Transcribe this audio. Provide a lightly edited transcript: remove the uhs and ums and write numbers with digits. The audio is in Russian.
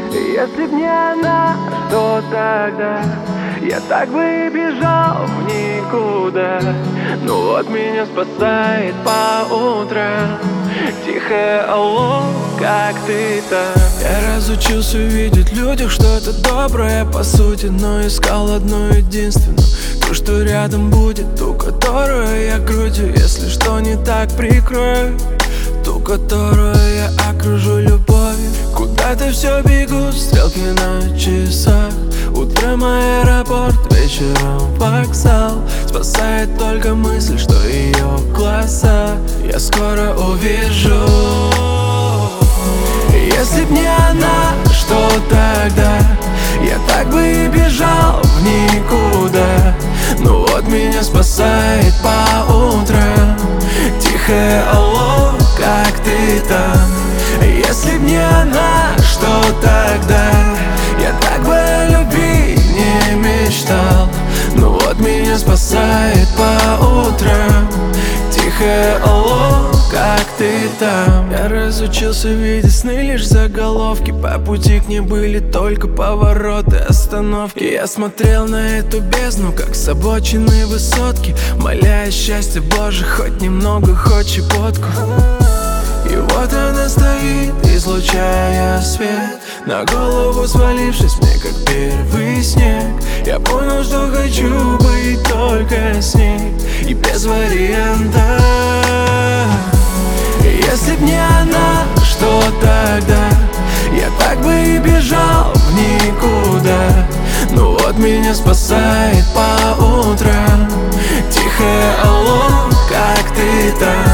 Если б не она, что тогда? Я так бы и бежал в никуда. Ну вот меня спасает по утрам тихое алло, как ты там? Я разучился видеть в людях что-то доброе по сути, но искал одну единственную, ту, что рядом будет, ту, которую я грудью, если что не так, прикрою, ту, которую я окружу любовью. Куда-то все бегут стрелки на часах. Утром аэропорт, вечером вокзал. Спасает только мысль, что ее глаза я скоро увижу. Если б не она, что тогда? Я так бы и бежал в никуда. Ну вот меня спасает по утрам тихое алло, как ты там? Если б не она, что тогда? Я так бы о любви не мечтал. Ну вот меня спасает по утрам тихое алло, как ты там? Я разучился видеть сны, лишь заголовки. По пути к ней были только повороты, остановки. Я смотрел на эту бездну, как с обочины высотки, молясь счастье Боже, хоть немного, хоть щепотку. И вот она стоит, излучая свет, на голову свалившись мне, как первый снег. Я понял, что хочу быть только с ней и без варианта. Если б не она, что тогда? Я так бы и бежал в никуда. Ну вот меня спасает по утрам тихое алло, как ты там?